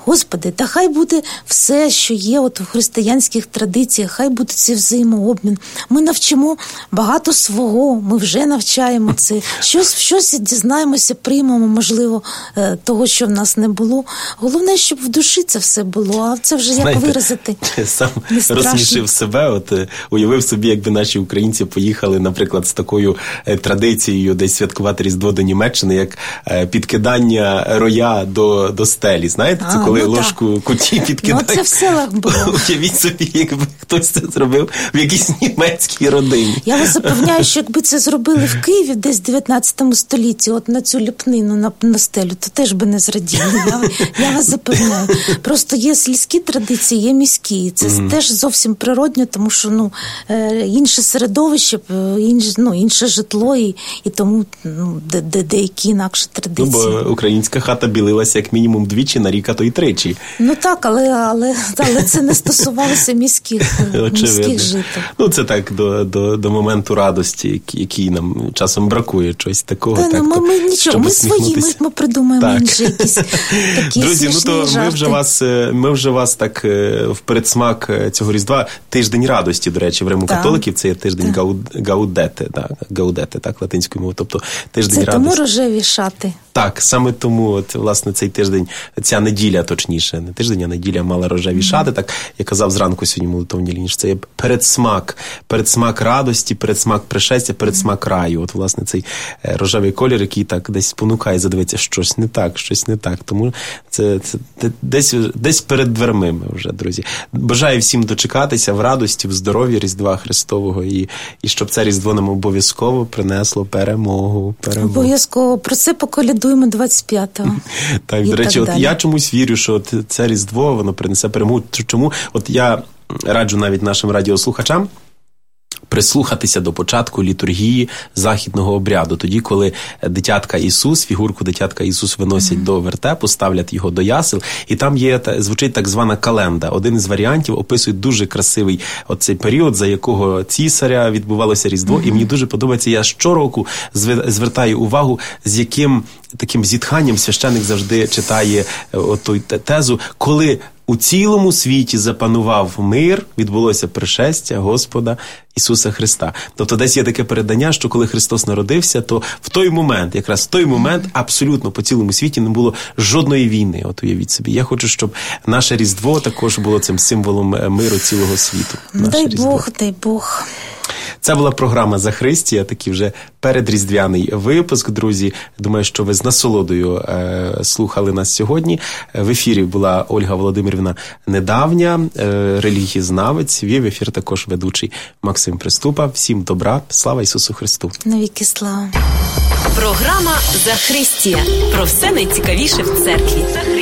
Господи, та хай буде все, що є от в християнських традиціях, хай буде цей взаємообмін. Ми навчимо багато свого, ми вже навчаємо це. Щось, щось дізнаємося, приймемо, можливо, того, що в нас не було. Головне, щоб в душі це все було, а це вже Знаєте, як виразити. Сам розсмішив себе, от уявив собі, якби наші українці поїхали, наприклад, з такою традицією десь святкувати Різдво до Німеччини, як підкидання роя до, до стелі. Знаєте, це а, коли ну, ложку куті підкидають. Ну, це в селах було. Уявіть собі, якби хтось це зробив в якійсь німецькій родині. Я вас запевняю, що якби це зробили в Києві десь в дев'ятнадцятому столітті, от на цю ліпнину на, на стелю, то теж би не зраділи. Я, я вас запевняю. Просто є сільські традиції, є міські. Це mm. теж зовсім природньо, тому що ну, інше середовище, інше, ну, інше житло, і, і тому ну, де, де, деякі інакші традиції. Ну, бо українська хата білилася як мінімум двічі, на рік, а то й тричі. Ну так, але, але, але це не стосувалося міських, міських жител. Ну, це так, до, до, до моменту радості, який нам часом бракує, щось такого. Та, так, ну, ми, ми нічого, ми свої, ми, ми придумаємо інші якісь такі Друзі, ну то жарти. ми вже вас, ми вже вас так в передсмак цього Різдва, тиждень радості, до речі, в Римо-католиків, це є тиждень так. Гаудете, так, Гаудете, так, латинською мовою, тобто тиждень це радості. Це тому рожеві шати. Так, саме тому, от, власне, цей тиждень, ця неділя, точніше, не тиждень, а неділя мала рожеві mm-hmm. шати, так, я казав зранку сьогодні молитовній лінії, це є передсмак, передсмак радості, передсмак пришестя, передсмак раю. От, власне, цей рожевий колір, який так десь спонукає задивитися, щось не так, щось не так. Тому це, це десь, десь перед дверми ми вже, друзі. Бажаю всім дочекатися в радості, в здоров'ї Різдва Христового і, і щоб це Різдво нам обов'язково принесло перемогу. перемогу. Обов'язково. Про це поколядуємо двадцять п'ятого. Так, до речі, от я чомусь вірю, що от це Різдво, воно принесе перемогу. Чому? От я раджу навіть нашим радіослухачам прислухатися до початку літургії західного обряду. Тоді, коли дитятка Ісус, фігурку дитятка Ісус виносять mm-hmm. до вертепу, ставлять його до ясел, і там є, звучить так звана календа. Один із варіантів описує дуже красивий оцей період, за якого цісаря відбувалося Різдво, mm-hmm. і мені дуже подобається, я щороку звертаю увагу, з яким таким зітханням священик завжди читає оту тезу, коли у цілому світі запанував мир, відбулося пришестя Господа Ісуса Христа. Тобто десь є таке передання, що коли Христос народився, то в той момент, якраз в той момент абсолютно по цілому світі не було жодної війни. От уявіть собі. Я хочу, щоб наше Різдво також було цим символом миру цілого світу. Дай Різдво. Бог, дай Бог. Це була програма «Захристія», такий вже передріздвяний випуск, друзі. Думаю, що ви з насолодою е, слухали нас сьогодні. В ефірі була Ольга Володимирівна Недавня, е, релігієзнавець, вів ефір також ведучий Максим Приступа. Всім добра, слава Ісусу Христу! Навіки слава! Програма «Захристія» про все найцікавіше в церкві.